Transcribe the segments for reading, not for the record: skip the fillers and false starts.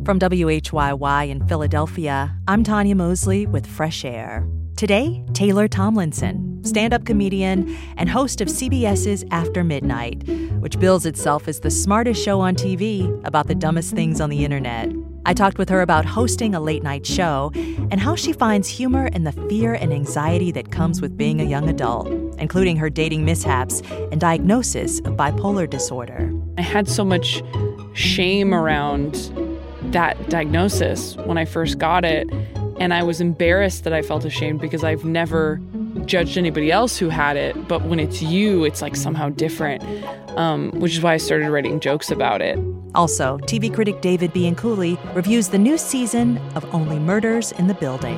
From WHYY in Philadelphia, I'm Tanya Mosley with Fresh Air. Today, Taylor Tomlinson, stand-up comedian and host of CBS's After Midnight, which bills itself as the smartest show on TV about the dumbest things on the internet. I talked with her about hosting a late-night show and how she finds humor in the fear and anxiety that comes with being a young adult, including her dating mishaps and diagnosis of bipolar disorder. I had so much shame around that diagnosis when I first got it, and I was embarrassed that I felt ashamed because I've never judged anybody else who had it, but when it's you, it's like somehow different, which is why I started writing jokes about it. Also, TV critic David Bianculli reviews the new season of Only Murders in the Building.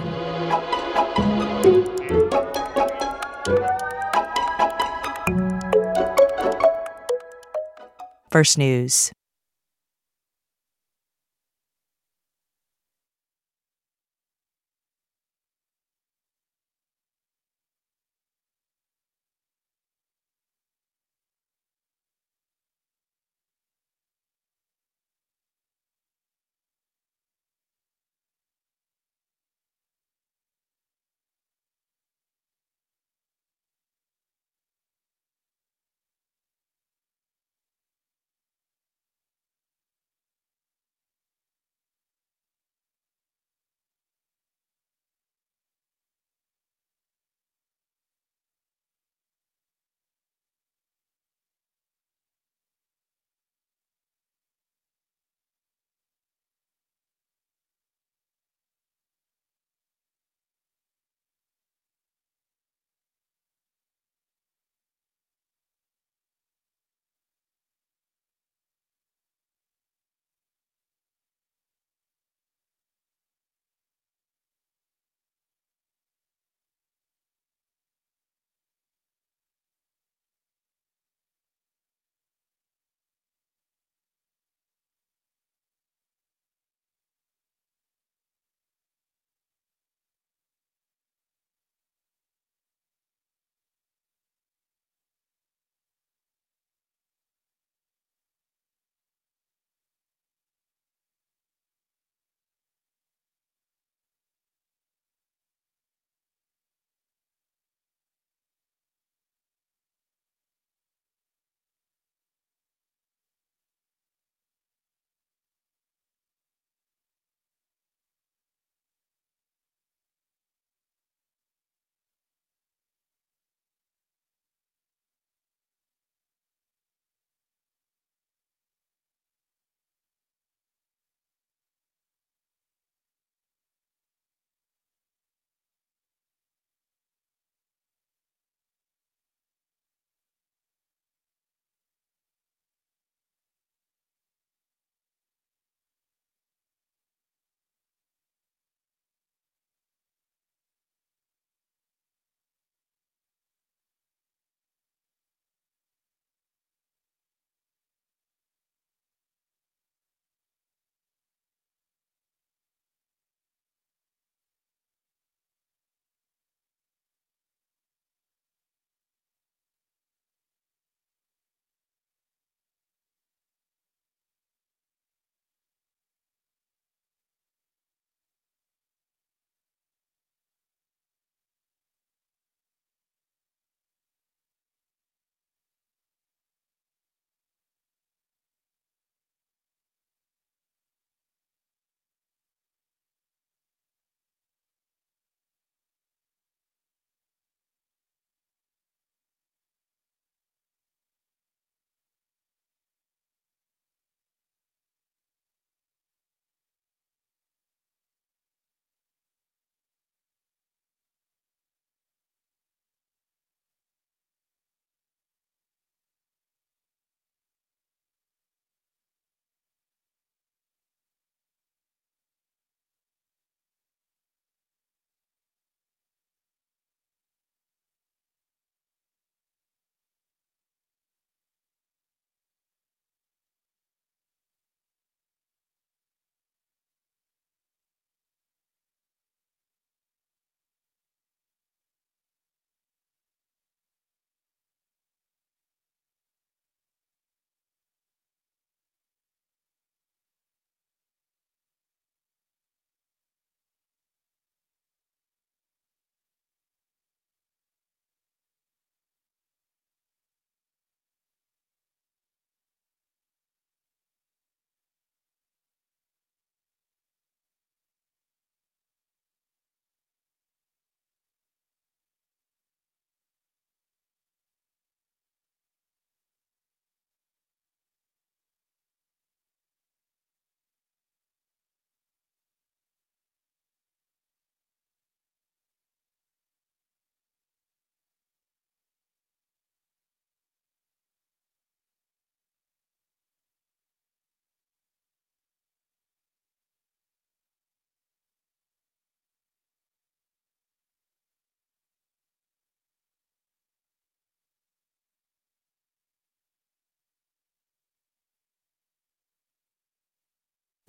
First News.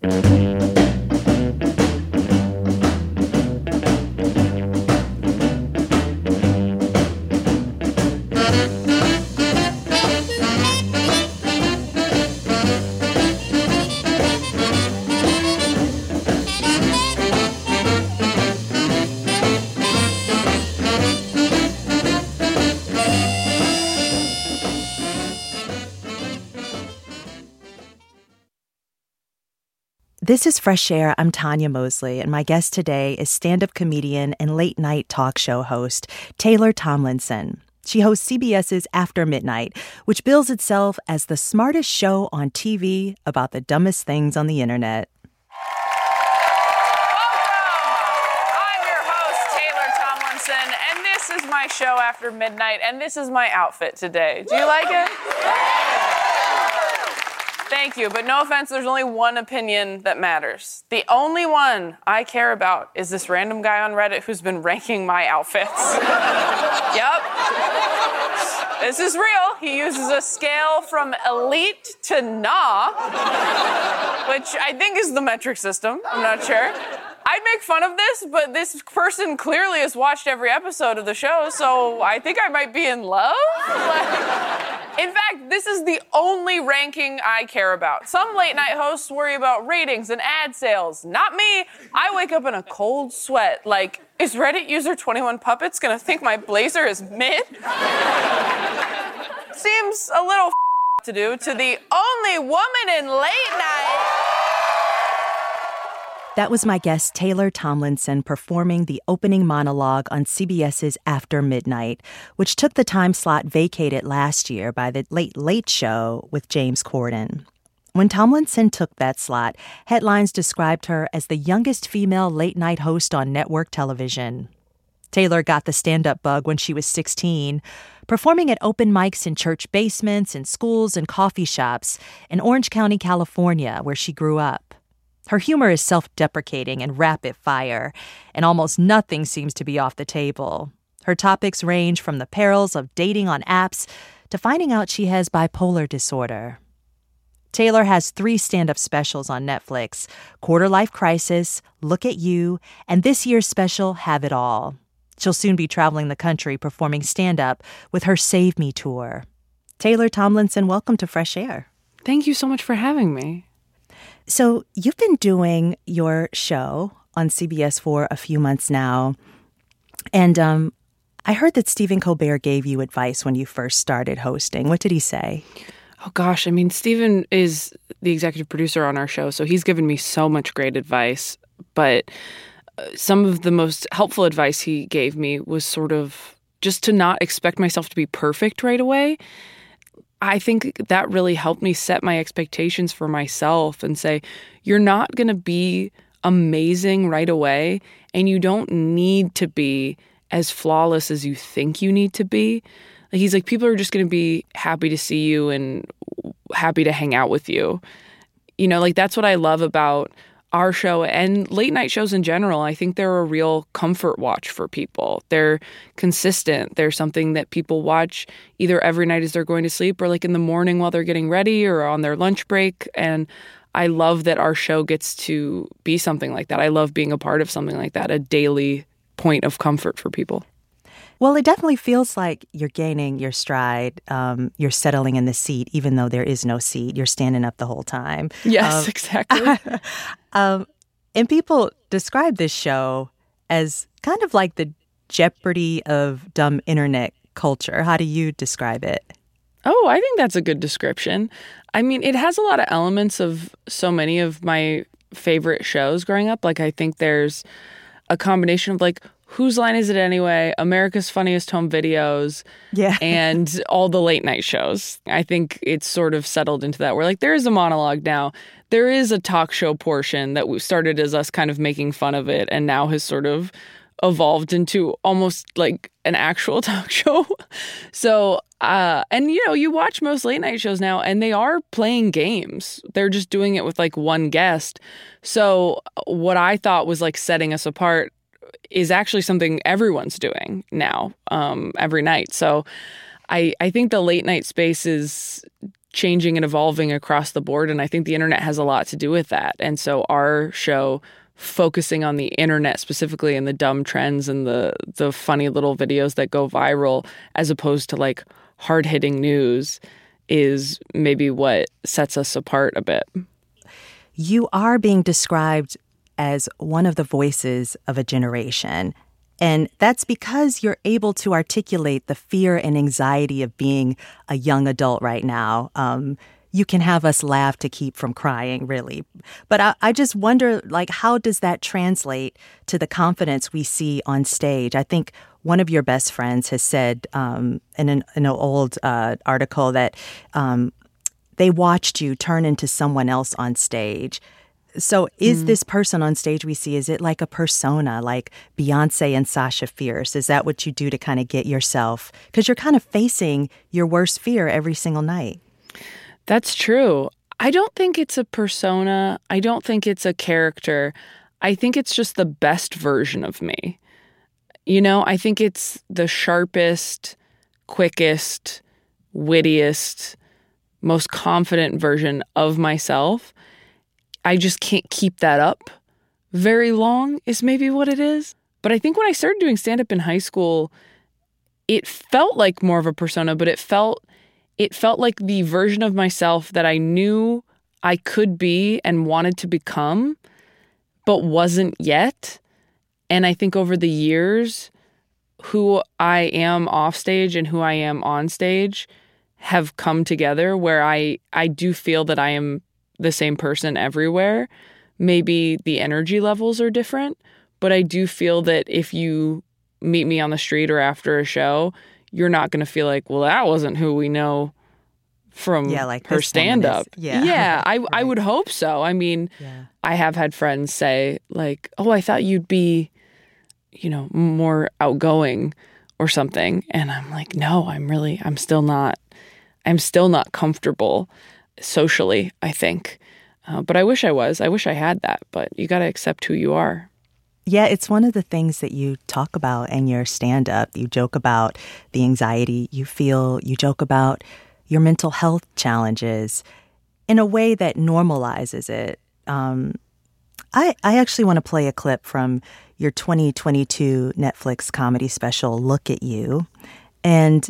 This is Fresh Air. I'm Tanya Mosley, and my guest today is stand-up comedian and late-night talk show host Taylor Tomlinson. She hosts CBS's After Midnight, which bills itself as the smartest show on TV about the dumbest things on the internet. Welcome! I'm your host, Taylor Tomlinson, and this is my show After Midnight, and this is my outfit today. Do you like it? Thank you, but no offense, there's only one opinion that matters. The only one I care about is this random guy on Reddit who's been ranking my outfits. Yep. This is real. He uses a scale from elite to nah, which I think is the metric system. I'm not sure. I'd make fun of this, but this person clearly has watched every episode of the show, so I think I might be in love. In fact, this is the only ranking I care about. Some late-night hosts worry about ratings and ad sales. Not me. I wake up in a cold sweat, like, is Reddit user 21 Puppets gonna think my blazer is mid? Seems a little to do to the only woman in late night. That was my guest, Taylor Tomlinson, performing the opening monologue on CBS's After Midnight, which took the time slot vacated last year by the Late Late Show with James Corden. When Tomlinson took that slot, headlines described her as the youngest female late-night host on network television. Taylor got the stand-up bug when she was 16, performing at open mics in church basements, in schools, and coffee shops in Orange County, California, where she grew up. Her humor is self-deprecating and rapid fire, and almost nothing seems to be off the table. Her topics range from the perils of dating on apps to finding out she has bipolar disorder. Taylor has 3 stand-up specials on Netflix: Quarter Life Crisis, Look at You, and this year's special, Have It All. She'll soon be traveling the country performing stand-up with her Save Me tour. Taylor Tomlinson, welcome to Fresh Air. Thank you so much for having me. So you've been doing your show on CBS for a few months now, and I heard that Stephen Colbert gave you advice when you first started hosting. What did he say? Oh, gosh. I mean, Stephen is the executive producer on our show, so he's given me so much great advice. But some of the most helpful advice he gave me was sort of just to not expect myself to be perfect right away. I think that really helped me set my expectations for myself and say, you're not going to be amazing right away, and you don't need to be as flawless as you think you need to be. He's like, people are just going to be happy to see you and happy to hang out with you. You know, like, that's what I love about our show and late night shows in general. I think they're a real comfort watch for people. They're consistent. They're something that people watch either every night as they're going to sleep or like in the morning while they're getting ready or on their lunch break. And I love that our show gets to be something like that. I love being a part of something like that, a daily point of comfort for people. Well, it definitely feels like you're gaining your stride. You're settling in the seat, even though there is no seat. You're standing up the whole time. Yes, exactly. And people describe this show as kind of like the Jeopardy of dumb internet culture. How do you describe it? Oh, I think that's a good description. I mean, it has a lot of elements of so many of my favorite shows growing up. Like, I think there's a combination of like, Whose Line Is It Anyway?, America's Funniest Home Videos, and all the late night shows. I think it's sort of settled into that. Where like there is a monologue now. There is a talk show portion that we started as us kind of making fun of it and now has sort of evolved into almost like an actual talk show. So, and you know, you watch most late night shows now and they are playing games. They're just doing it with like one guest. So what I thought was like setting us apart is actually something everyone's doing now, every night. So I think the late night space is changing and evolving across the board. And I think the internet has a lot to do with that. And so our show, focusing on the internet specifically and the dumb trends and the funny little videos that go viral, as opposed to like hard-hitting news, is maybe what sets us apart a bit. You are being described as one of the voices of a generation. And that's because you're able to articulate the fear and anxiety of being a young adult right now. You can have us laugh to keep from crying, really. But I just wonder, like, how does that translate to the confidence we see on stage? I think one of your best friends has said in an old article that they watched you turn into someone else on stage. So is this person on stage we see, is it like a persona, like Beyonce and Sasha Fierce? Is that what you do to kind of get yourself? Because you're kind of facing your worst fear every single night. That's true. I don't think it's a persona. I don't think it's a character. I think it's just the best version of me. You know, I think it's the sharpest, quickest, wittiest, most confident version of myself. I just can't keep that up very long is maybe what it is. But I think when I started doing stand-up in high school, it felt like more of a persona, but it felt like the version of myself that I knew I could be and wanted to become, but wasn't yet. And I think over the years, who I am off stage and who I am on stage have come together where I do feel that I am the same person everywhere. Maybe the energy levels are different, but I do feel that if you meet me on the street or after a show, you're not going to feel like, well, that wasn't who we know from like her stand-up. I Right. would hope so. I mean, I have had friends say like, oh, I thought you'd be, you know, more outgoing or something. And I'm like, no, I'm still not comfortable socially, I think. But I wish I was. I wish I had that. But you got to accept who you are. Yeah, it's one of the things that you talk about in your stand-up. You joke about the anxiety you feel. You joke about your mental health challenges in a way that normalizes it. I actually want to play a clip from your 2022 Netflix comedy special, Look at You. And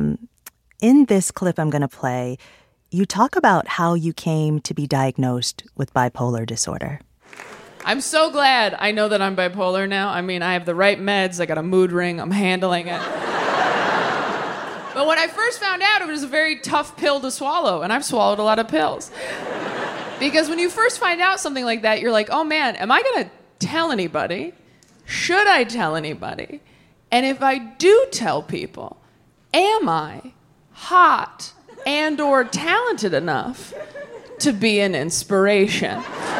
in this clip I'm going to play, you talk about how you came to be diagnosed with bipolar disorder. I'm so glad I know that I'm bipolar now. I mean, I have the right meds. I got a mood ring. I'm handling it. But when I first found out, it was a very tough pill to swallow, and I've swallowed a lot of pills. Because when you first find out something like that, you're like, oh man, am I going to tell anybody? Should I tell anybody? And if I do tell people, am I hot and or talented enough to be an inspiration?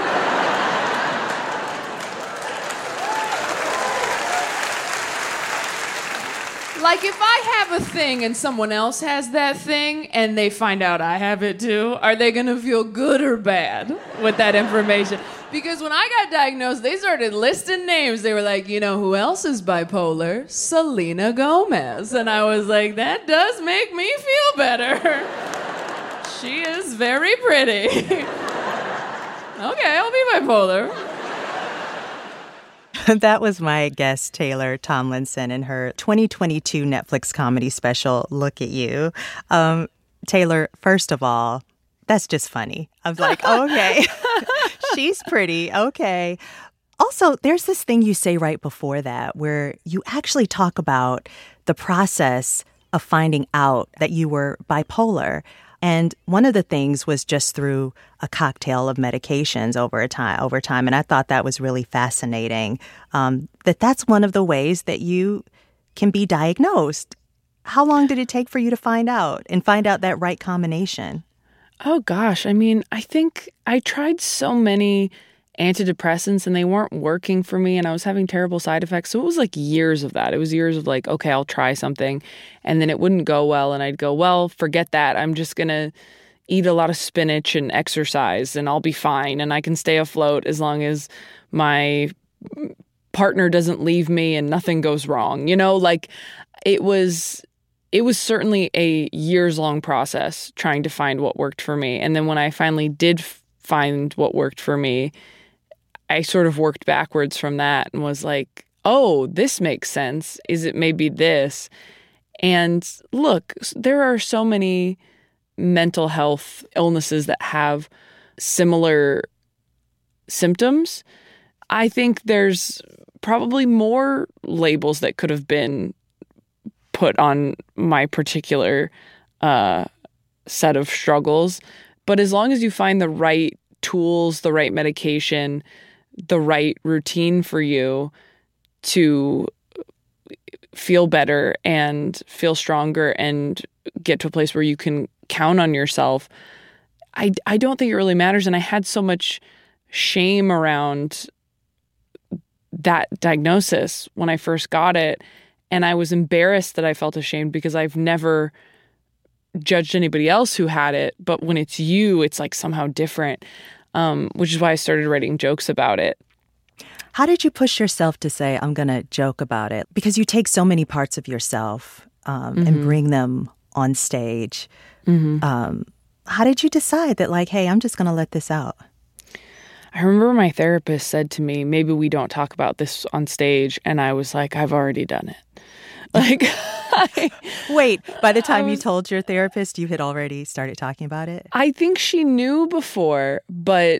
Like, if I have a thing and someone else has that thing and they find out I have it too, are they gonna feel good or bad with that information? Because when I got diagnosed, they started listing names. They were like, you know who else is bipolar? Selena Gomez. And I was like, that does make me feel better. She is very pretty. Okay, I'll be bipolar. That was my guest, Taylor Tomlinson, in her 2022 Netflix comedy special, Look at You. Taylor, first of all, that's just funny. I was like, oh, okay, she's pretty. Okay. Also, there's this thing you say right before that where you actually talk about the process of finding out that you were bipolar. And one of the things was just through a cocktail of medications over time. And I thought that was really fascinating, that's one of the ways that you can be diagnosed. How long did it take for you to find out that right combination? Oh, gosh. I mean, I think I tried so many antidepressants and they weren't working for me and I was having terrible side effects. So it was like years of that. It was years of like, okay, I'll try something. And then it wouldn't go well. And I'd go, well, forget that. I'm just going to eat a lot of spinach and exercise and I'll be fine. And I can stay afloat as long as my partner doesn't leave me and nothing goes wrong. You know, like it was it was certainly a years-long process trying to find what worked for me. And then when I finally did find what worked for me, I sort of worked backwards from that and was like, oh, this makes sense. Is it maybe this? And look, there are so many mental health illnesses that have similar symptoms. I think there's probably more labels that could have been put on my particular set of struggles. But as long as you find the right tools, the right medication, the right routine for you to feel better and feel stronger and get to a place where you can count on yourself, I don't think it really matters. And I had so much shame around that diagnosis when I first got it. And I was embarrassed that I felt ashamed because I've never judged anybody else who had it. But when it's you, it's like somehow different, which is why I started writing jokes about it. How did you push yourself to say, I'm going to joke about it? Because you take so many parts of yourself and bring them on stage. How did you decide that, like, hey, I'm just going to let this out? I remember my therapist said to me, maybe we don't talk about this on stage. And I was like, I've already done it. Like, Wait, by the time you told your therapist, you had already started talking about it? I think she knew before, but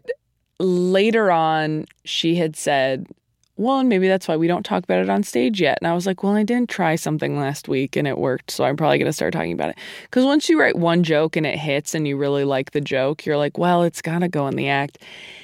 later on she had said, well, and maybe that's why we don't talk about it on stage yet. And I was like, well, I didn't try something last week and it worked, so I'm probably going to start talking about it. Because once you write one joke and it hits and you really like the joke, you're like, well, it's got to go in the act.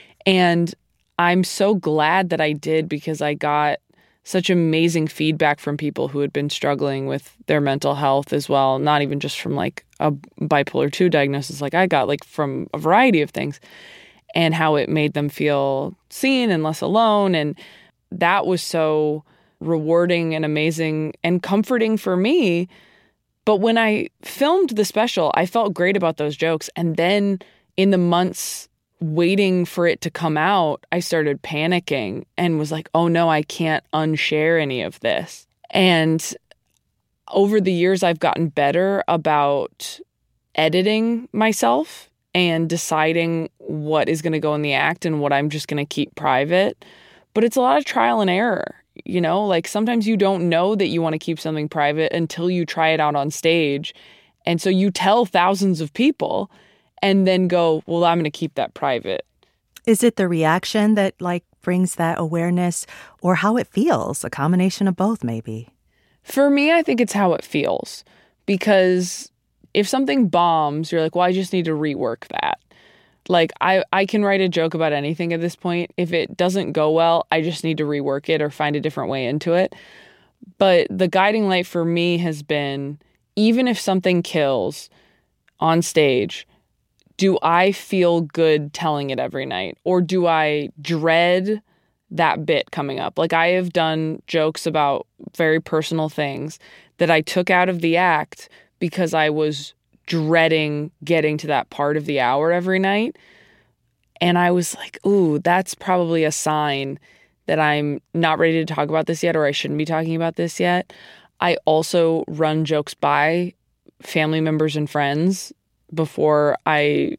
And I'm so glad that I did, because I got such amazing feedback from people who had been struggling with their mental health as well, not even just from like a bipolar 2 diagnosis like I got, like from a variety of things, and how it made them feel seen and less alone. And that was so rewarding and amazing and comforting for me. But when I filmed the special, I felt great about those jokes. And then in the months waiting for it to come out, I started panicking and was like, oh no, I can't unshare any of this. And over the years, I've gotten better about editing myself and deciding what is going to go in the act and what I'm just going to keep private. But it's a lot of trial and error, you know? Like sometimes you don't know that you want to keep something private until you try it out on stage. And so you tell thousands of people and then go, well, I'm going to keep that private. Is it the reaction that like brings that awareness, or how it feels? A combination of both, maybe? For me, I think it's how it feels. Because if something bombs, you're like, well, I just need to rework that. Like, I can write a joke about anything at this point. If it doesn't go well, I just need to rework it or find a different way into it. But the guiding light for me has been, even if something kills on stage, do I feel good telling it every night? Or do I dread that bit coming up? Like, I have done jokes about very personal things that I took out of the act because I was dreading getting to that part of the hour every night. And I was like, ooh, that's probably a sign that I'm not ready to talk about this yet, or I shouldn't be talking about this yet. I also run jokes by family members and friends before I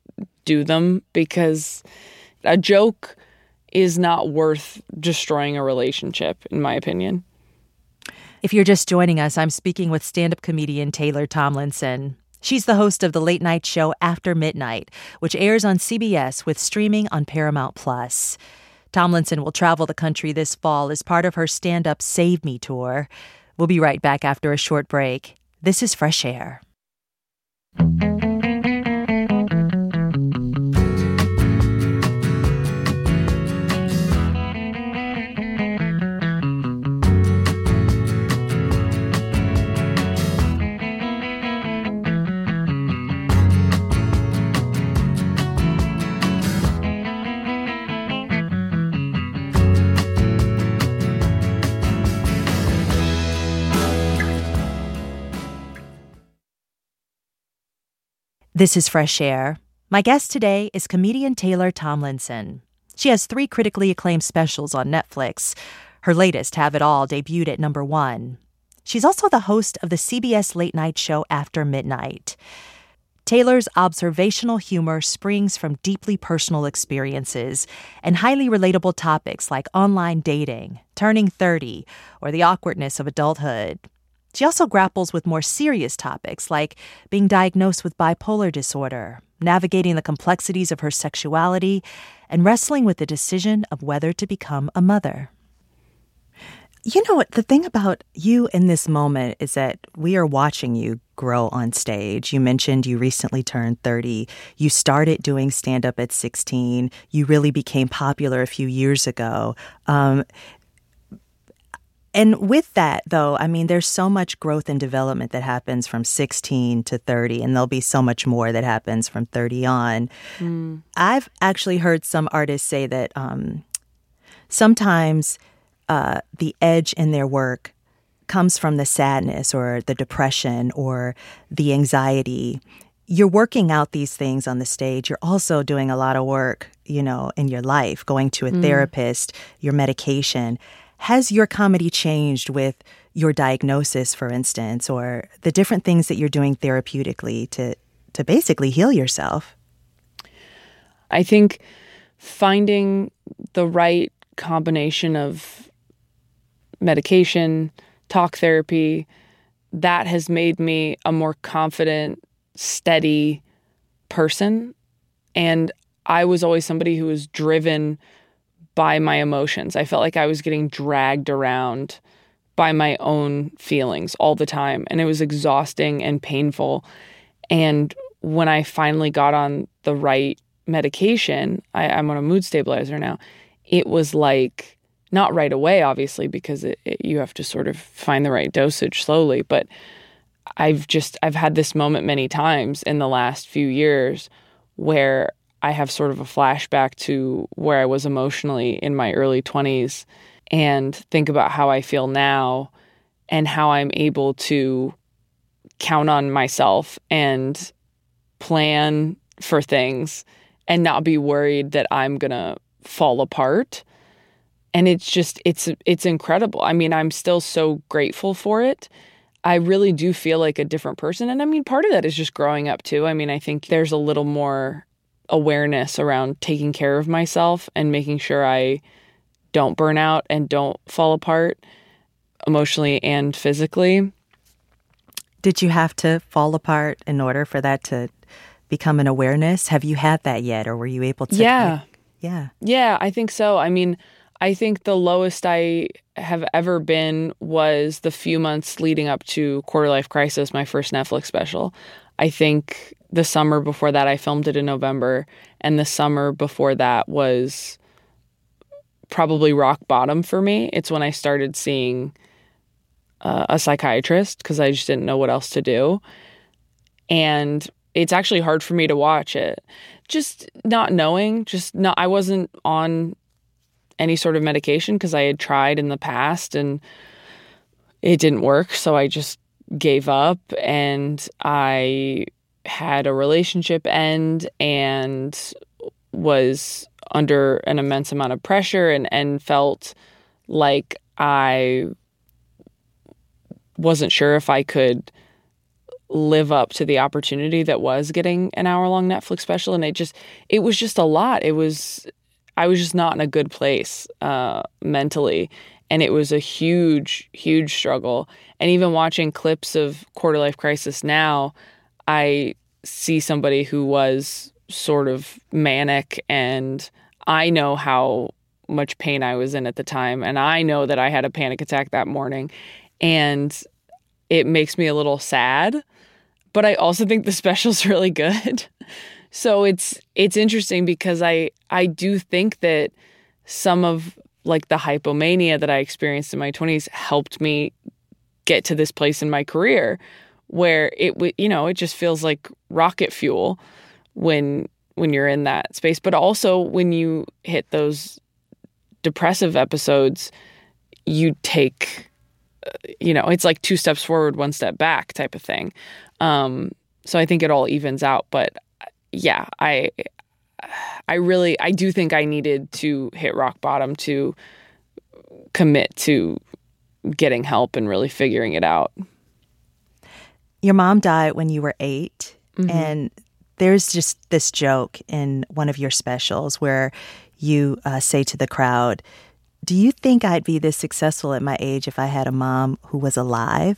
do them, because a joke is not worth destroying a relationship, in my opinion. If you're just joining us, I'm speaking with stand-up comedian Taylor Tomlinson. She's the host of the late night show After Midnight, which airs on CBS with streaming on Paramount+. Tomlinson will travel the country this fall as part of her stand-up Save Me tour. We'll be right back after a short break. This is Fresh Air. This is Fresh Air. My guest today is comedian Taylor Tomlinson. She has 3 critically acclaimed specials on Netflix. Her latest, Have It All, debuted at #1. She's also the host of the CBS late night show After Midnight. Taylor's observational humor springs from deeply personal experiences and highly relatable topics like online dating, turning 30, or the awkwardness of adulthood. She also grapples with more serious topics like being diagnosed with bipolar disorder, navigating the complexities of her sexuality, and wrestling with the decision of whether to become a mother. You know what? The thing about you in this moment is that we are watching you grow on stage. You mentioned you recently turned 30. You started doing stand-up at 16. You really became popular a few years ago. And with that, though, I mean, there's so much growth and development that happens from 16 to 30, and there'll be so much more that happens from 30 on. I've actually heard some artists say that sometimes the edge in their work comes from the sadness or the depression or the anxiety. You're working out these things on the stage. You're also doing a lot of work, you know, in your life, going to a therapist, your medication. Has your comedy changed with your diagnosis, for instance, or the different things that you're doing therapeutically to basically heal yourself? I think finding the right combination of medication, talk therapy, that has made me a more confident, steady person. And I was always somebody who was driven by my emotions. I felt like I was getting dragged around by my own feelings all the time. And it was exhausting and painful. And when I finally got on the right medication, I'm on a mood stabilizer now, it was like, not right away, obviously, because you have to sort of find the right dosage slowly. But I've had this moment many times in the last few years where I have sort of a flashback to where I was emotionally in my early 20s and think about how I feel now and how I'm able to count on myself and plan for things and not be worried that I'm going to fall apart. And it's incredible. I mean, I'm still so grateful for it. I really do feel like a different person. And I mean, part of that is just growing up too. I mean, I think there's a little more awareness around taking care of myself and making sure I don't burn out and don't fall apart emotionally and physically. Did you have to fall apart in order for that to become an awareness? Have you had that yet, or were you able to? Yeah, I think so. I mean, I think the lowest I have ever been was the few months leading up to Quarter Life Crisis, my first Netflix special. I think the summer before that, I filmed it in November, and the summer before that was probably rock bottom for me. It's when I started seeing a psychiatrist because I just didn't know what else to do. And it's actually hard for me to watch it. Just not knowing, I wasn't on any sort of medication because I had tried in the past and it didn't work. So I just gave up, and I had a relationship end and was under an immense amount of pressure and felt like I wasn't sure if I could live up to the opportunity that was getting an hour-long Netflix special. And it was just a lot. I was just not in a good place mentally. And it was a huge, huge struggle. And even watching clips of Quarter Life Crisis now, I see somebody who was sort of manic, and I know how much pain I was in at the time. And I know that I had a panic attack that morning. And it makes me a little sad. But I also think the special's really good. So it's interesting because I do think that some of like the hypomania that I experienced in my 20s helped me get to this place in my career where it just feels like rocket fuel when you're in that space. But also when you hit those depressive episodes, you take, it's like 2 steps forward, 1 step back type of thing. So I think it all evens out. But yeah, I do think I needed to hit rock bottom to commit to getting help and really figuring it out. Your mom died when you were 8, and there's just this joke in one of your specials where you say to the crowd, "Do you think I'd be this successful at my age if I had a mom who was alive?"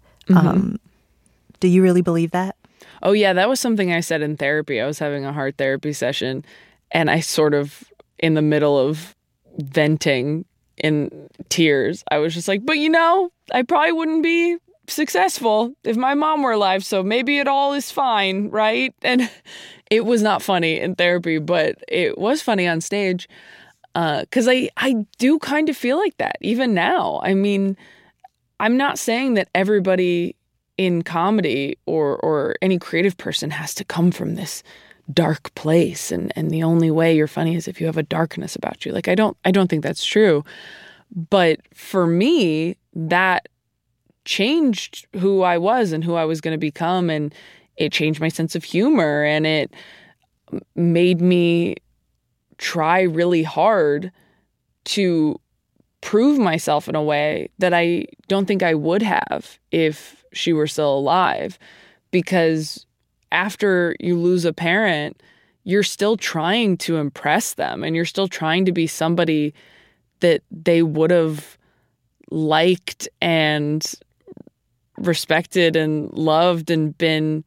Do you really believe that? Oh, yeah, that was something I said in therapy. I was having a hard therapy session, and I sort of, in the middle of venting in tears, I was just like, but I probably wouldn't be successful if my mom were alive, so maybe it all is fine, right? And it was not funny in therapy, but it was funny on stage, because I do kind of feel like that, even now. I mean, I'm not saying that everybody in comedy or any creative person has to come from this dark place, and the only way you're funny is if you have a darkness about you. Like, I don't think that's true. But for me, that changed who I was and who I was going to become, and it changed my sense of humor, and it made me try really hard to prove myself in a way that I don't think I would have if she were still alive. Because after you lose a parent, you're still trying to impress them, and you're still trying to be somebody that they would have liked and respected and loved and been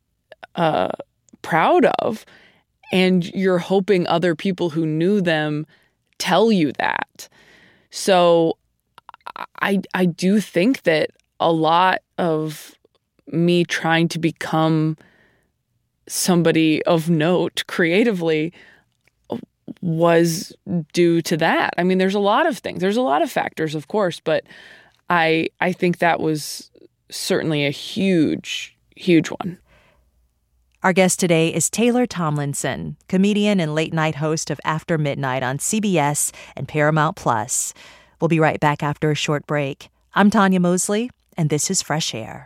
proud of. And you're hoping other people who knew them tell you that. So I do think that a lot of me trying to become somebody of note creatively was due to that. I mean, there's a lot of things. There's a lot of factors, of course, but I think that was certainly a huge, huge one. Our guest today is Taylor Tomlinson, comedian and late-night host of After Midnight on CBS and Paramount Plus. We'll be right back after a short break. I'm Tanya Mosley, and this is Fresh Air.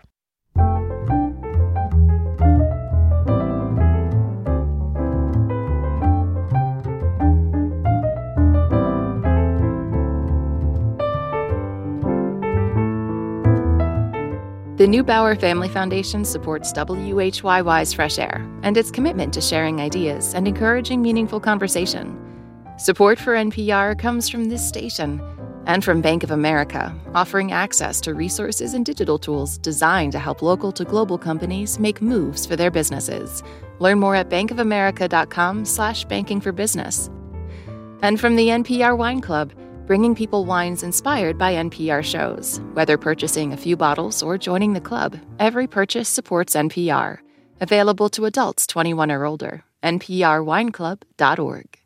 The Neubauer Family Foundation supports WHYY's Fresh Air and its commitment to sharing ideas and encouraging meaningful conversation. Support for NPR comes from this station and from Bank of America, offering access to resources and digital tools designed to help local to global companies make moves for their businesses. Learn more at bankofamerica.com/bankingforbusiness. And from the NPR Wine Club, bringing people wines inspired by NPR shows. Whether purchasing a few bottles or joining the club, every purchase supports NPR. Available to adults 21 or older. NPRWineClub.org.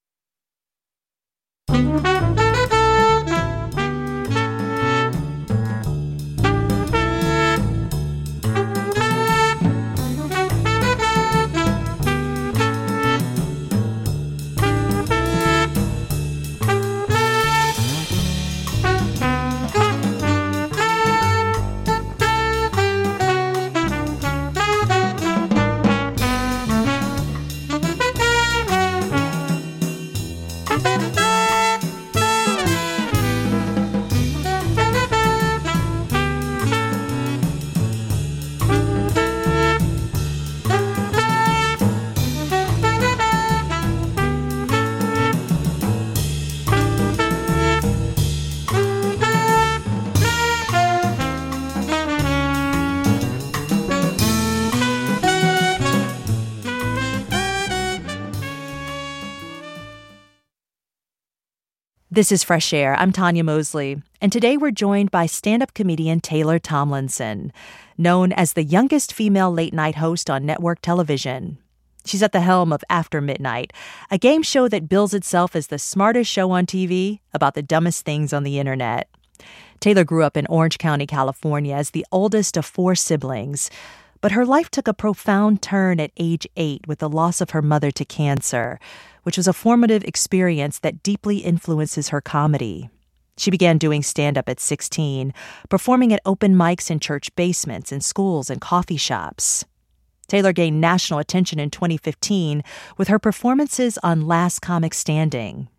This is Fresh Air. I'm Tanya Mosley, and today we're joined by stand-up comedian Taylor Tomlinson, known as the youngest female late-night host on network television. She's at the helm of After Midnight, a game show that bills itself as the smartest show on TV about the dumbest things on the internet. Taylor grew up in Orange County, California, as the oldest of 4 siblings, but her life took a profound turn at age 8 with the loss of her mother to cancer, which was a formative experience that deeply influences her comedy. She began doing stand-up at 16, performing at open mics in church basements, in schools, and coffee shops. Taylor gained national attention in 2015 with her performances on Last Comic Standing,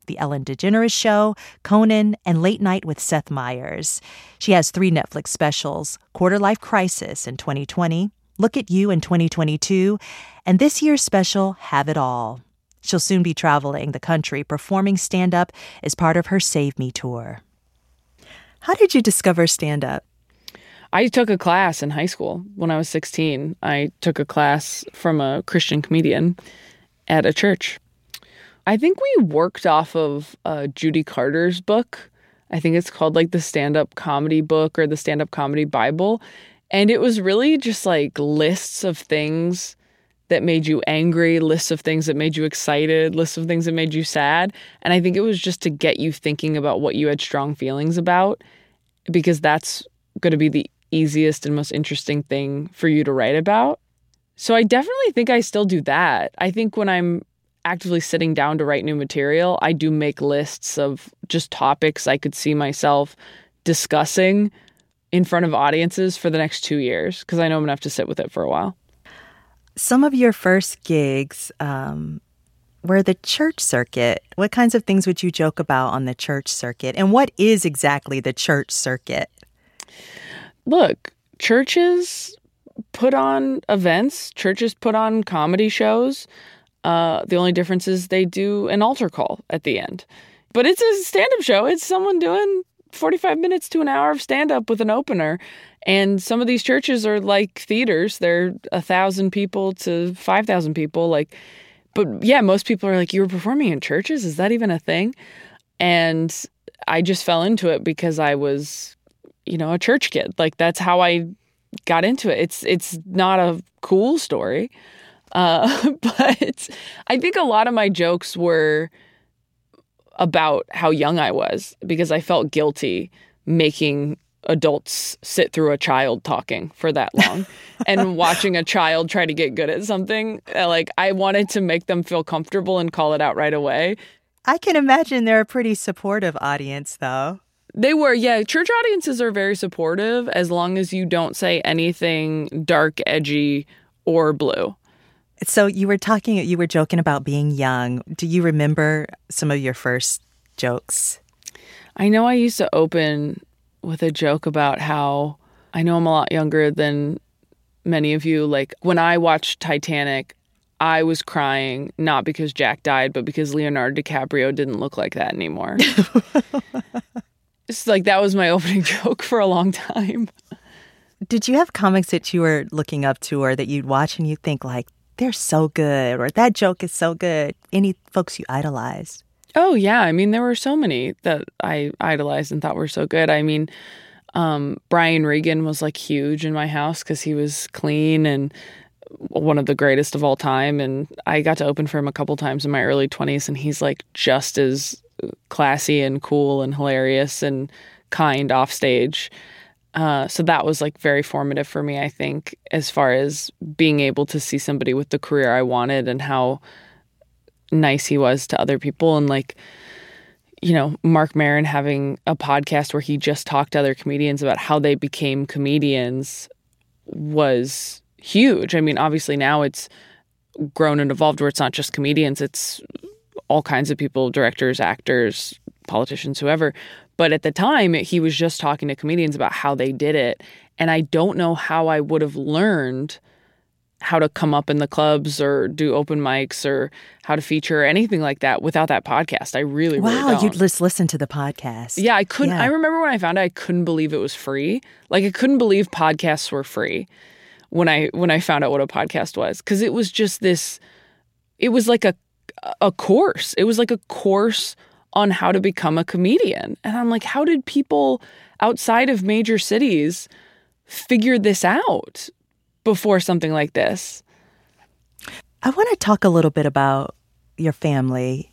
The Ellen DeGeneres Show, Conan, and Late Night with Seth Meyers. She has 3 Netflix specials, Quarter Life Crisis in 2020, Look at You in 2022, and this year's special, Have It All. She'll soon be traveling the country performing stand-up as part of her Save Me tour. How did you discover stand-up? I took a class in high school when I was 16. I took a class from a Christian comedian at a church. I think we worked off of Judy Carter's book. I think it's called like the stand-up comedy book or the stand-up comedy Bible. And it was really just like lists of things that made you angry, lists of things that made you excited, lists of things that made you sad. And I think it was just to get you thinking about what you had strong feelings about, because that's going to be the easiest and most interesting thing for you to write about. So I definitely think I still do that. I think when I'm actively sitting down to write new material, I do make lists of just topics I could see myself discussing in front of audiences for the next 2 years, because I know I'm going to have to sit with it for a while. Some of your first gigs were the church circuit. What kinds of things would you joke about on the church circuit? And what is exactly the church circuit? Look, churches put on events. Churches put on comedy shows. The only difference is they do an altar call at the end. But it's a stand-up show. It's someone doing 45 minutes to an hour of stand-up with an opener. And some of these churches are like theaters. They're 1,000 people to 5,000 people. But yeah, most people are like, you were performing in churches? Is that even a thing? And I just fell into it because I was, a church kid. Like, that's how I got into it. It's not a cool story. But I think a lot of my jokes were about how young I was, because I felt guilty making adults sit through a child talking for that long and watching a child try to get good at something. Like, I wanted to make them feel comfortable and call it out right away. I can imagine they're a pretty supportive audience, though. They were, yeah. Church audiences are very supportive as long as you don't say anything dark, edgy, or blue. So you were joking about being young. Do you remember some of your first jokes? I know I used to open with a joke about how I know I'm a lot younger than many of you. Like, when I watched Titanic, I was crying not because Jack died, but because Leonardo DiCaprio didn't look like that anymore. It's like, that was my opening joke for a long time. Did you have comics that you were looking up to or that you'd watch and you think like, they're so good, or that joke is so good? Any folks you idolize? Oh, yeah. I mean, there were so many that I idolized and thought were so good. I mean, Brian Regan was like huge in my house because he was clean and one of the greatest of all time. And I got to open for him a couple times in my early 20s, and he's like just as classy and cool and hilarious and kind off stage. So that was like very formative for me, I think, as far as being able to see somebody with the career I wanted and how nice he was to other people. And like, Marc Maron having a podcast where he just talked to other comedians about how they became comedians was huge. I mean, obviously now it's grown and evolved where it's not just comedians, it's all kinds of people, directors, actors, politicians, whoever. But at the time, he was just talking to comedians about how they did it. And I don't know how I would have learned how to come up in the clubs or do open mics or how to feature or anything like that without that podcast. I really don't. You'd just listen to the podcast. Yeah, I couldn't. Yeah. I remember when I found out, I couldn't believe it was free. Like, I couldn't believe podcasts were free when I found out what a podcast was. Because it was just this, it was like a course. It was like a course on how to become a comedian. And I'm like, how did people outside of major cities figure this out before something like this? I want to talk a little bit about your family.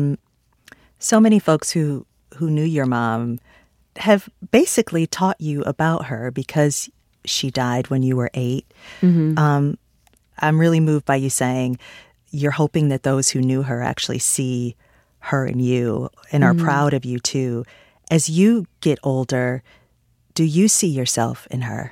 So many folks who knew your mom have basically taught you about her because she died when you were 8. Mm-hmm. I'm really moved by you saying you're hoping that those who knew her actually see her and you and are proud of you too. As you get older, do you see yourself in her?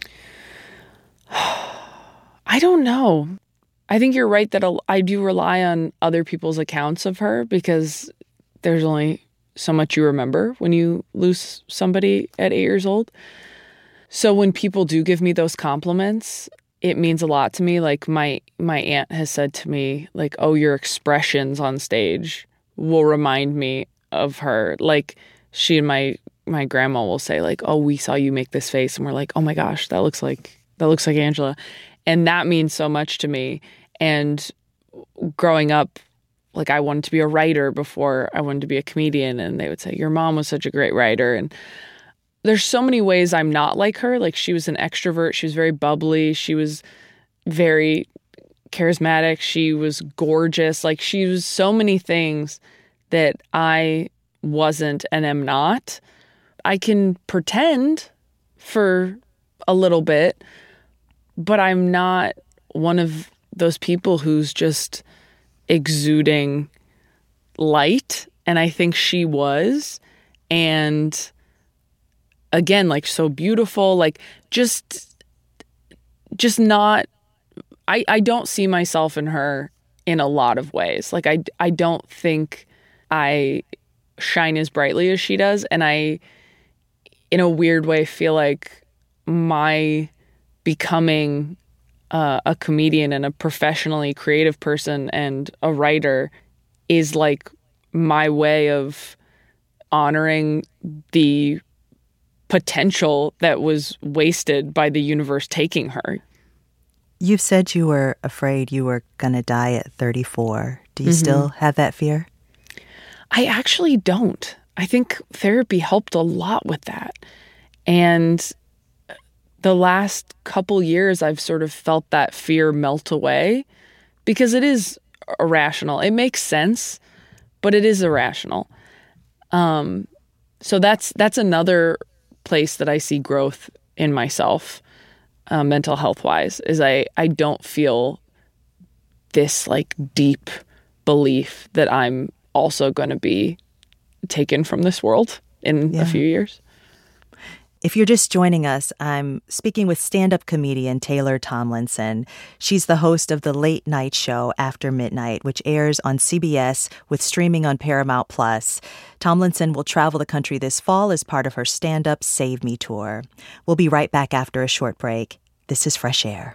I don't know. I think you're right that I do rely on other people's accounts of her because there's only so much you remember when you lose somebody at 8 years old. So when people do give me those compliments, it means a lot to me. Like my aunt has said to me, like, oh, your expressions on stage will remind me of her. Like she and my grandma will say, like, oh, we saw you make this face, and we're like, oh my gosh, that looks like Angela. And that means so much to me. And growing up, like I wanted to be a writer before I wanted to be a comedian, and they would say, your mom was such a great writer. And there's so many ways I'm not like her. Like she was an extrovert. She was very bubbly. She was very charismatic. She was gorgeous. Like she was so many things that I wasn't and am not. I can pretend for a little bit, but I'm not one of those people who's just exuding light. And I think she was. And again, like so beautiful, like just not, I don't see myself in her in a lot of ways. Like I don't think I shine as brightly as she does. And I, in a weird way, feel like my becoming a comedian and a professionally creative person and a writer is like my way of honoring the potential that was wasted by the universe taking her. You've said you were afraid you were going to die at 34. Do you still have that fear? I actually don't. I think therapy helped a lot with that. And the last couple years, I've sort of felt that fear melt away because it is irrational. It makes sense, but it is irrational. So that's another place that I see growth in myself, mental health wise, is I don't feel this like deep belief that I'm also going to be taken from this world in a few years. If you're just joining us, I'm speaking with stand-up comedian Taylor Tomlinson. She's the host of the late night show After Midnight, which airs on CBS with streaming on Paramount+. Tomlinson will travel the country this fall as part of her stand-up Save Me tour. We'll be right back after a short break. This is Fresh Air.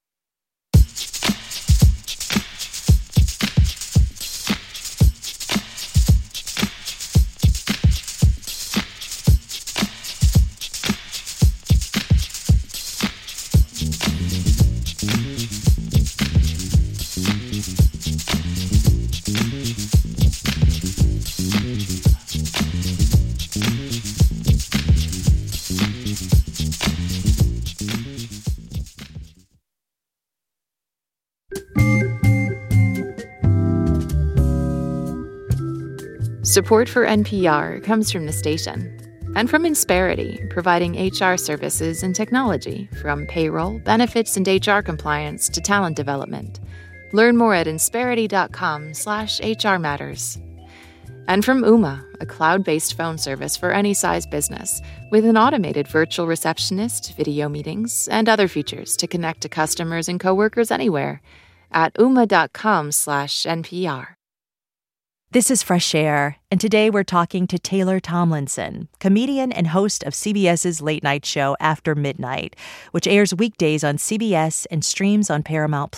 Support for NPR comes from the station and from Insperity, providing HR services and technology from payroll, benefits, and HR compliance to talent development. Learn more at Insperity.com/HR Matters. And from Ooma, a cloud-based phone service for any size business with an automated virtual receptionist, video meetings, and other features to connect to customers and coworkers anywhere at Ooma.com/NPR. This is Fresh Air, and today we're talking to Taylor Tomlinson, comedian and host of CBS's late night show After Midnight, which airs weekdays on CBS and streams on Paramount+.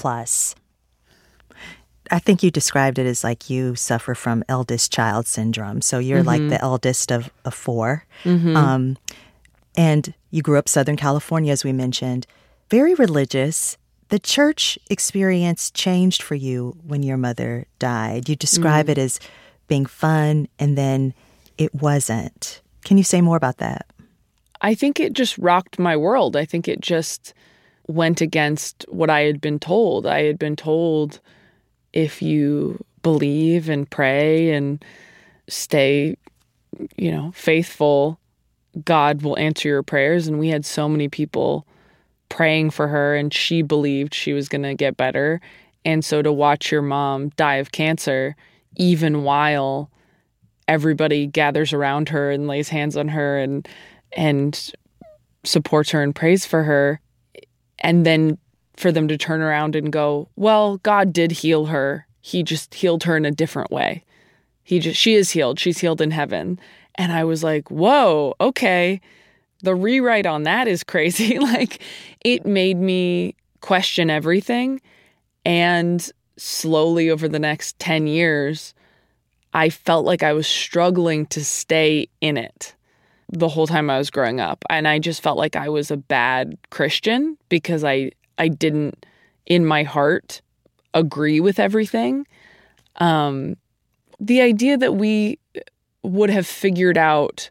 I think you described it as like you suffer from eldest child syndrome. So you're like the eldest of four. And you grew up Southern California, as we mentioned. Very religious. The church experience changed for you when your mother died. You describe it as being fun, and then it wasn't. Can you say more about that? I think it just rocked my world. I think it just went against what I had been told. I had been told if you believe and pray and stay, faithful, God will answer your prayers. And we had so many people praying for her, and she believed she was going to get better. And so to watch your mom die of cancer, even while everybody gathers around her and lays hands on her and supports her and prays for her, and then for them to turn around and go, well, God did heal her. He just healed her in a different way. she is healed. She's healed in heaven. And I was like, whoa, okay. The rewrite on that is crazy. Like, it made me question everything. And slowly over the next 10 years, I felt like I was struggling to stay in it the whole time I was growing up. And I just felt like I was a bad Christian because I didn't, in my heart, agree with everything. The idea that we would have figured out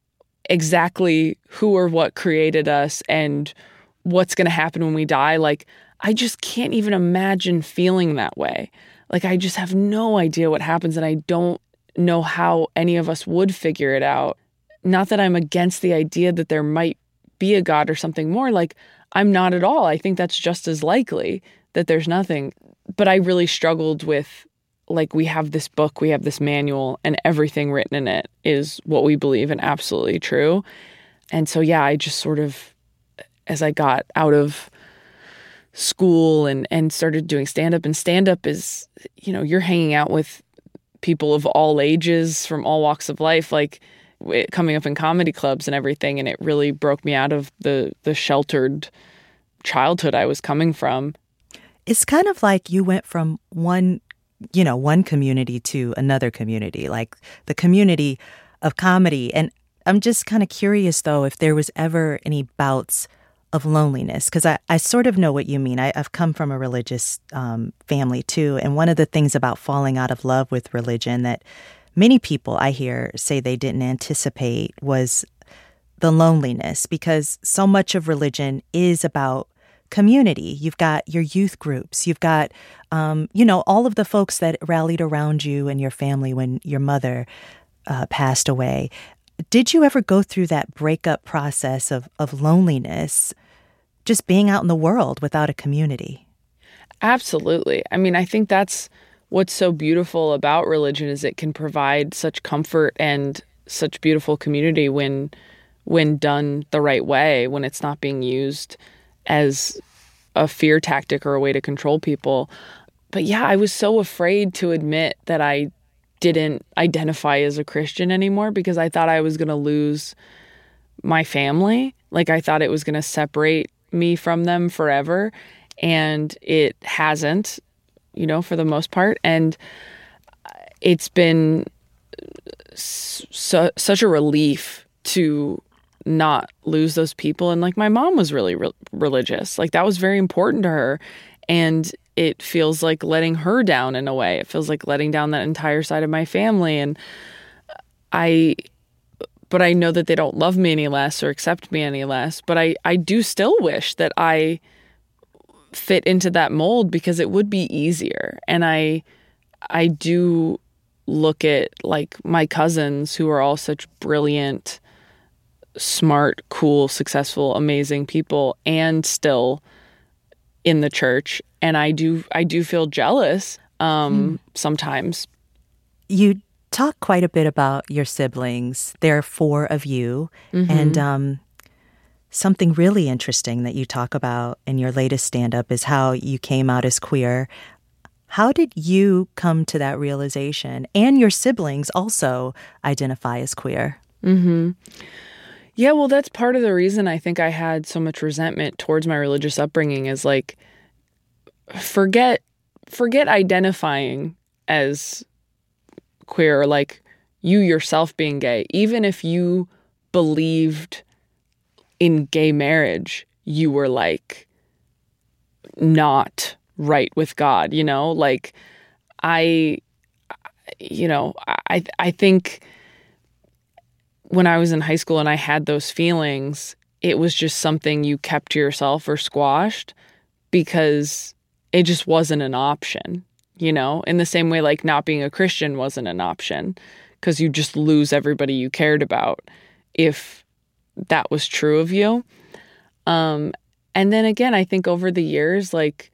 exactly who or what created us and what's going to happen when we die, like, I just can't even imagine feeling that way. Like, I just have no idea what happens, and I don't know how any of us would figure it out. Not that I'm against the idea that there might be a God or something more. Like, I'm not at all. I think that's just as likely that there's nothing. But I really struggled with, like, we have this book, we have this manual, and everything written in it is what we believe and absolutely true. And so, yeah, I just sort of, as I got out of school and started doing stand-up, and stand-up is, you know, you're hanging out with people of all ages from all walks of life, like coming up in comedy clubs and everything. And it really broke me out of the sheltered childhood I was coming from. It's kind of like you went from one community to another community, like the community of comedy. And I'm just kind of curious, though, if there was ever any bouts of loneliness, because I sort of know what you mean. I've come from a religious family, too. And one of the things about falling out of love with religion that many people I hear say they didn't anticipate was the loneliness, because so much of religion is about community. You've got your youth groups. You've got, all of the folks that rallied around you and your family when your mother passed away. Did you ever go through that breakup process of loneliness, just being out in the world without a community? Absolutely. I mean, I think that's what's so beautiful about religion, is it can provide such comfort and such beautiful community when done the right way, when it's not being used as a fear tactic or a way to control people. But yeah, I was so afraid to admit that I didn't identify as a Christian anymore, because I thought I was going to lose my family. Like, I thought it was going to separate me from them forever. And it hasn't, for the most part. And it's been such a relief to not lose those people. And like, my mom was really religious. Like, that was very important to her. And it feels like letting her down in a way. It feels like letting down that entire side of my family. And but I know that they don't love me any less or accept me any less. But I do still wish that I fit into that mold, because it would be easier. And I do look at, like, my cousins who are all such brilliant, smart, cool, successful, amazing people, and still in the church. And I do feel jealous sometimes. You talk quite a bit about your siblings. There are 4 of you. Mm-hmm. And something really interesting that you talk about in your latest stand-up is how you came out as queer. How did you come to that realization? And your siblings also identify as queer. Mm-hmm. Yeah, well, that's part of the reason I think I had so much resentment towards my religious upbringing, is like, forget identifying as queer, or like you yourself being gay. Even if you believed in gay marriage, you were like not right with God, like I think when I was in high school and I had those feelings, it was just something you kept to yourself or squashed, because it just wasn't an option, in the same way like not being a Christian wasn't an option, because you just lose everybody you cared about if that was true of you. And then again, I think over the years, like,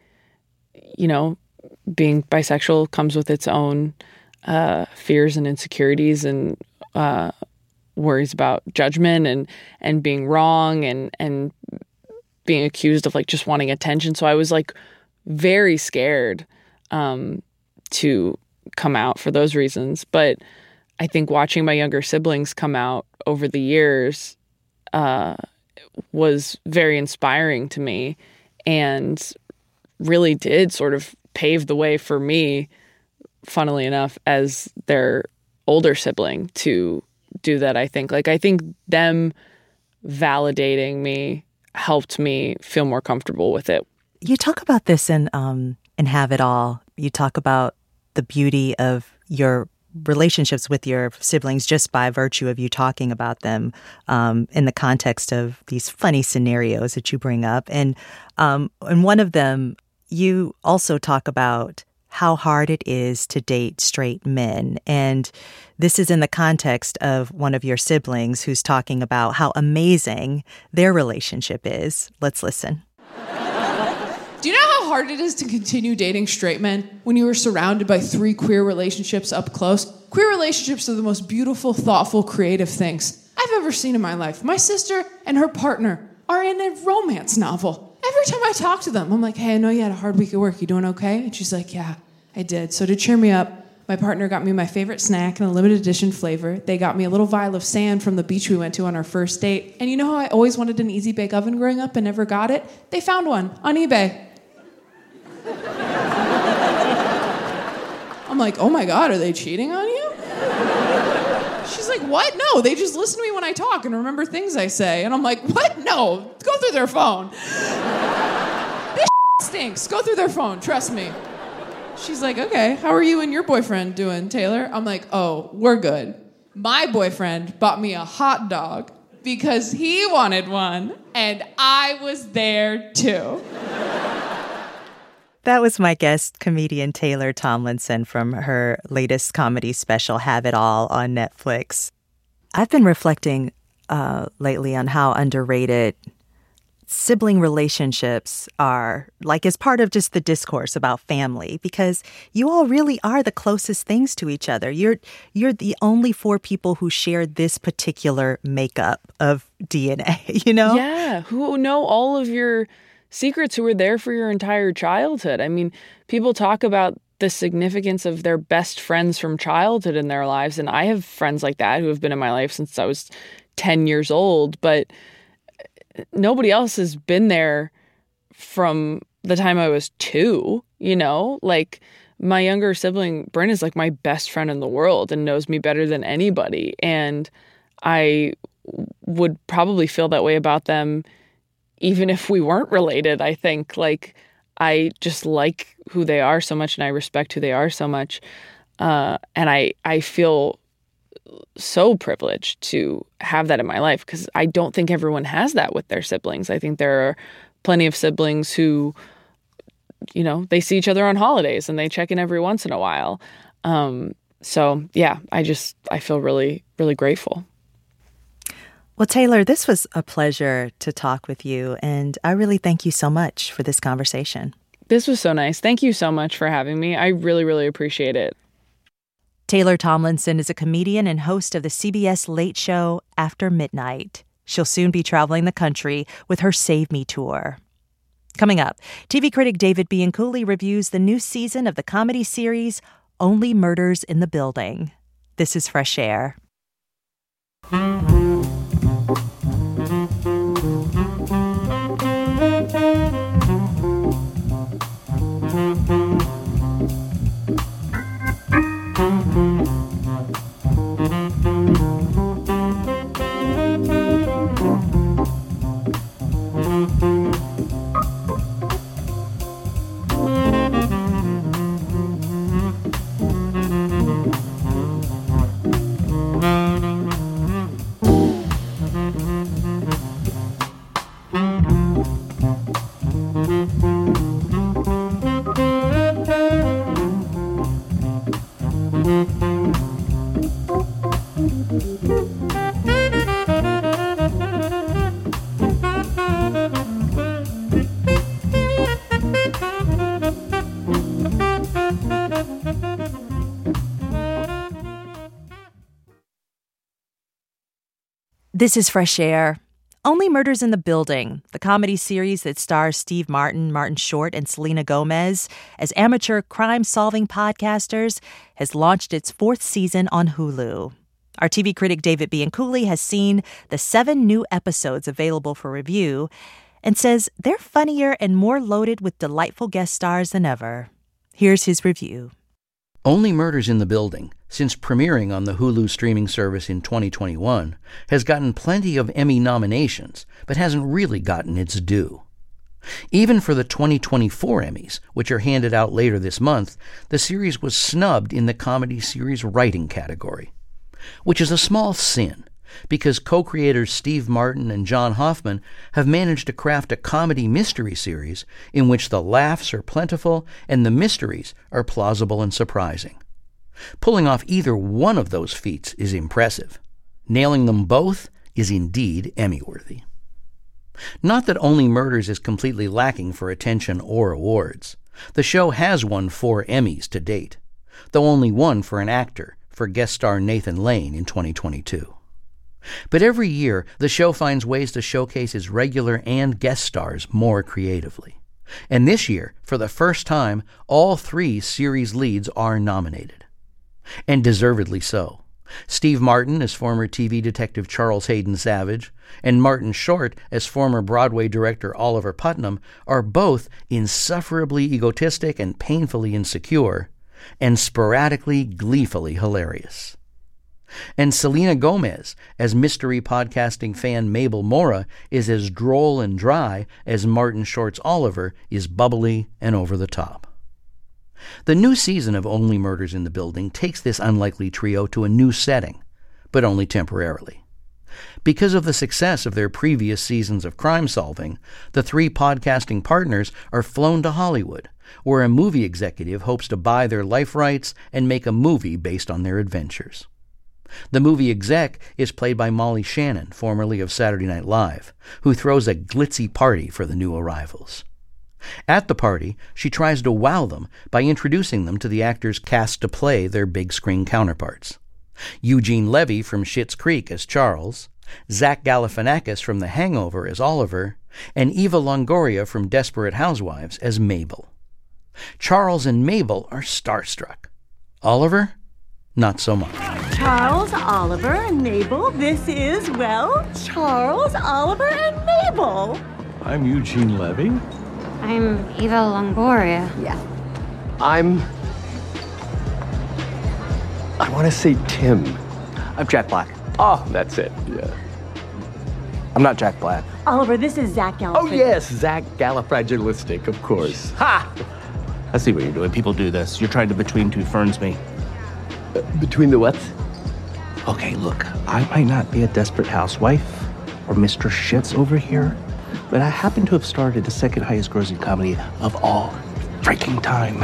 being bisexual comes with its own fears and insecurities and worries about judgment and being wrong and being accused of like just wanting attention. So I was like very scared to come out for those reasons. But I think watching my younger siblings come out over the years was very inspiring to me and really did sort of pave the way for me, funnily enough, as their older sibling to do that. I think them validating me helped me feel more comfortable with it. You talk about this in Have It All. You talk about the beauty of your relationships with your siblings just by virtue of you talking about them in the context of these funny scenarios that you bring up. And one of them, you also talk about how hard it is to date straight men. And this is in the context of one of your siblings who's talking about how amazing their relationship is. Let's listen. Do you know how hard it is to continue dating straight men when you are surrounded by 3 queer relationships up close? Queer relationships are the most beautiful, thoughtful, creative things I've ever seen in my life. My sister and her partner are in a romance novel. Every time I talk to them, I'm like, hey, I know you had a hard week at work. You doing okay? And she's like, yeah, I did. So to cheer me up, my partner got me my favorite snack in a limited edition flavor. They got me a little vial of sand from the beach we went to on our first date. And you know how I always wanted an Easy Bake Oven growing up and never got it? They found one on eBay. I'm like, oh my God, are they cheating on you? She's like, what? No, they just listen to me when I talk and remember things I say. And I'm like, what? No, go through their phone. This stinks. Go through their phone, trust me. She's like, okay, how are you and your boyfriend doing, Taylor? I'm like, oh, we're good. My boyfriend bought me a hot dog because he wanted one, and I was there too. That was my guest, comedian Taylor Tomlinson, from her latest comedy special, Have It All, on Netflix. I've been reflecting lately on how underrated sibling relationships are, like as part of just the discourse about family, because you all really are the closest things to each other. You're the only 4 people who share this particular makeup of DNA, you know? Yeah, who know all of your secrets, who were there for your entire childhood. I mean, people talk about the significance of their best friends from childhood in their lives, and I have friends like that who have been in my life since I was 10 years old, but nobody else has been there from the time I was 2, you know? Like, my younger sibling, Bryn, is like my best friend in the world and knows me better than anybody. And I would probably feel that way about them even if we weren't related. I think, like, I just like who they are so much and I respect who they are so much. And I feel so privileged to have that in my life because I don't think everyone has that with their siblings. I think there are plenty of siblings who, you know, they see each other on holidays and they check in every once in a while. So yeah, I feel really, really grateful. Well, Taylor, this was a pleasure to talk with you, and I really thank you so much for this conversation. This was so nice. Thank you so much for having me. I really, really appreciate it. Taylor Tomlinson is a comedian and host of the CBS Late Show After Midnight. She'll soon be traveling the country with her Save Me tour. Coming up, TV critic David Bianculli reviews the new season of the comedy series Only Murders in the Building. This is Fresh Air. This is Fresh Air. Only Murders in the Building, the comedy series that stars Steve Martin, Martin Short, and Selena Gomez as amateur crime-solving podcasters, has launched its 4th season on Hulu. Our TV critic David Bianculli has seen the 7 new episodes available for review and says they're funnier and more loaded with delightful guest stars than ever. Here's his review. Only Murders in the Building, since premiering on the Hulu streaming service in 2021, has gotten plenty of Emmy nominations, but hasn't really gotten its due. Even for the 2024 Emmys, which are handed out later this month, the series was snubbed in the comedy series writing category, which is a small sin, because co-creators Steve Martin and John Hoffman have managed to craft a comedy mystery series in which the laughs are plentiful and the mysteries are plausible and surprising. Pulling off either one of those feats is impressive. Nailing them both is indeed Emmy-worthy. Not that Only Murders is completely lacking for attention or awards. The show has won 4 Emmys to date, though only one for an actor, for guest star Nathan Lane in 2022. But every year, the show finds ways to showcase its regular and guest stars more creatively. And this year, for the first time, all 3 series leads are nominated. And deservedly so. Steve Martin as former TV detective Charles Hayden Savage, and Martin Short as former Broadway director Oliver Putnam are both insufferably egotistic and painfully insecure, and sporadically gleefully hilarious. And Selena Gomez, as mystery podcasting fan Mabel Mora, is as droll and dry as Martin Short's Oliver is bubbly and over the top. The new season of Only Murders in the Building takes this unlikely trio to a new setting, but only temporarily. Because of the success of their previous seasons of crime solving, the 3 podcasting partners are flown to Hollywood, where a movie executive hopes to buy their life rights and make a movie based on their adventures. The movie exec is played by Molly Shannon, formerly of Saturday Night Live, who throws a glitzy party for the new arrivals. At the party, she tries to wow them by introducing them to the actors cast to play their big-screen counterparts. Eugene Levy from Schitt's Creek as Charles, Zach Galifianakis from The Hangover as Oliver, and Eva Longoria from Desperate Housewives as Mabel. Charles and Mabel are starstruck. Oliver? Not so much. Charles, Oliver, and Mabel. This is, well, Charles, Oliver, and Mabel. I'm Eugene Levy. I'm Eva Longoria. Yeah. I want to say Tim. I'm Jack Black. Oh, that's it. Yeah. I'm not Jack Black. Oliver, this is Zach Galifianakis. Oh, yes, Zach Galifianakis, of course. Ha! I see what you're doing. People do this. You're trying to between two ferns me. Between the what? Okay, look, I might not be a desperate housewife or Mr. Shits over here, but I happen to have started the second highest grossing comedy of all freaking time.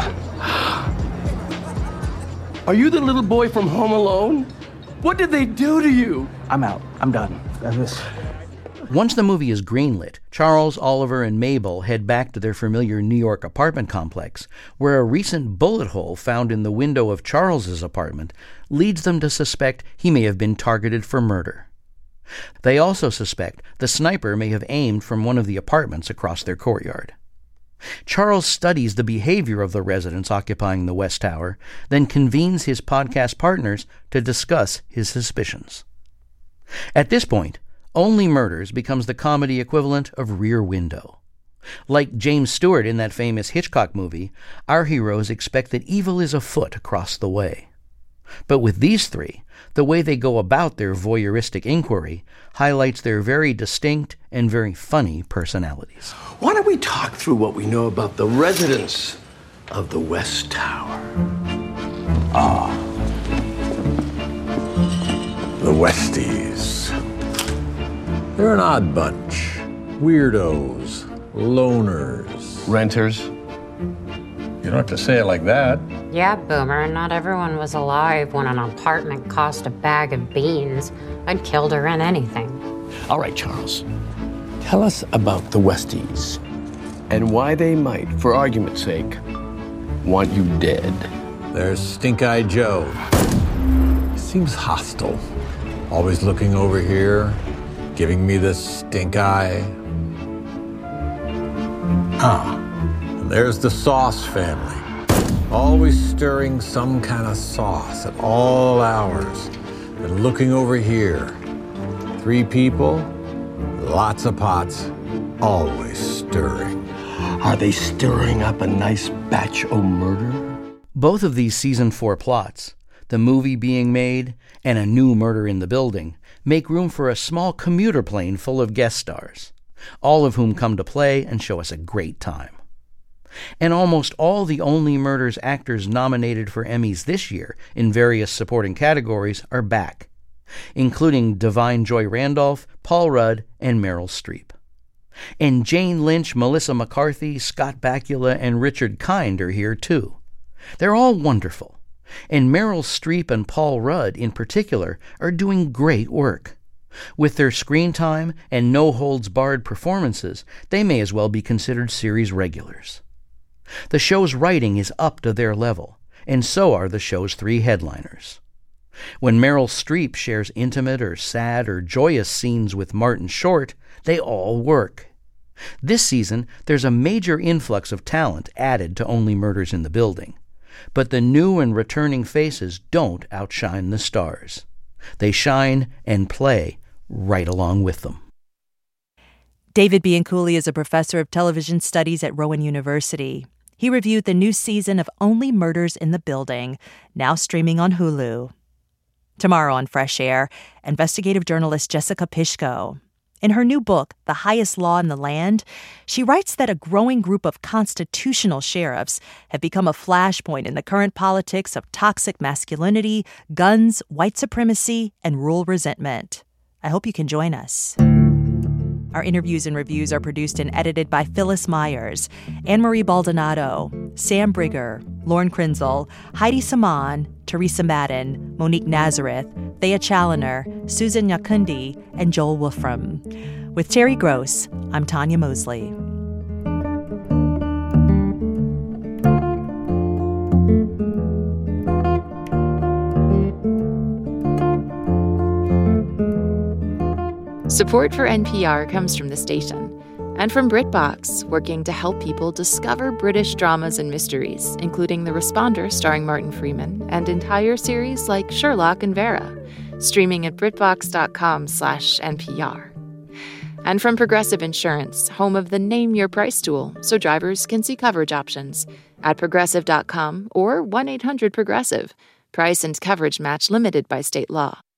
Are you the little boy from Home Alone? What did they do to you? I'm out. I'm done. Once the movie is greenlit, Charles, Oliver, and Mabel head back to their familiar New York apartment complex, where a recent bullet hole found in the window of Charles's apartment leads them to suspect he may have been targeted for murder. They also suspect the sniper may have aimed from one of the apartments across their courtyard. Charles studies the behavior of the residents occupying the West Tower, then convenes his podcast partners to discuss his suspicions. At this point, Only Murders becomes the comedy equivalent of Rear Window. Like James Stewart in that famous Hitchcock movie, our heroes expect that evil is afoot across the way. But with these 3, the way they go about their voyeuristic inquiry highlights their very distinct and very funny personalities. Why don't we talk through what we know about the residents of the West Tower? The Westies. They're an odd bunch. Weirdos. Loners. Renters. You don't have to say it like that. Yeah, Boomer, not everyone was alive when an apartment cost a bag of beans. I'd kill to rent anything. All right, Charles. Tell us about the Westies and why they might, for argument's sake, want you dead. There's Stink-Eye Joe. He seems hostile. Always looking over here, Giving me the stink eye. And there's the Sauce family. Always stirring some kind of sauce at all hours. And looking over here. 3 people, lots of pots, always stirring. Are they stirring up a nice batch of murder? Both of these season 4 plots, the movie being made and a new murder in the building, make room for a small commuter plane full of guest stars, all of whom come to play and show us a great time. And almost all the Only Murders actors nominated for Emmys this year in various supporting categories are back, including Divine Joy Randolph, Paul Rudd, and Meryl Streep. And Jane Lynch, Melissa McCarthy, Scott Bakula, and Richard Kind are here too. They're all wonderful, and Meryl Streep and Paul Rudd in particular are doing great work. With their screen time and no-holds-barred performances, they may as well be considered series regulars. The show's writing is up to their level, and so are the show's 3 headliners. When Meryl Streep shares intimate or sad or joyous scenes with Martin Short, they all work. This season, there's a major influx of talent added to Only Murders in the Building. But the new and returning faces don't outshine the stars. They shine and play right along with them. David Bianculli is a professor of television studies at Rowan University. He reviewed the new season of Only Murders in the Building, now streaming on Hulu. Tomorrow on Fresh Air, investigative journalist Jessica Pishko. In her new book, The Highest Law in the Land, she writes that a growing group of constitutional sheriffs have become a flashpoint in the current politics of toxic masculinity, guns, white supremacy, and rural resentment. I hope you can join us. Our interviews and reviews are produced and edited by Phyllis Myers, Anne-Marie Baldonado, Sam Brigger, Lauren Krinzel, Heidi Saman, Teresa Madden, Monique Nazareth, Thea Challoner, Susan Nyakundi, and Joel Wolfram. With Terry Gross, I'm Tanya Mosley. Support for NPR comes from the station and from BritBox, working to help people discover British dramas and mysteries, including The Responder starring Martin Freeman and entire series like Sherlock and Vera, streaming at BritBox.com/NPR. And from Progressive Insurance, home of the Name Your Price tool, so drivers can see coverage options at Progressive.com or 1-800-PROGRESSIVE. Price and coverage match limited by state law.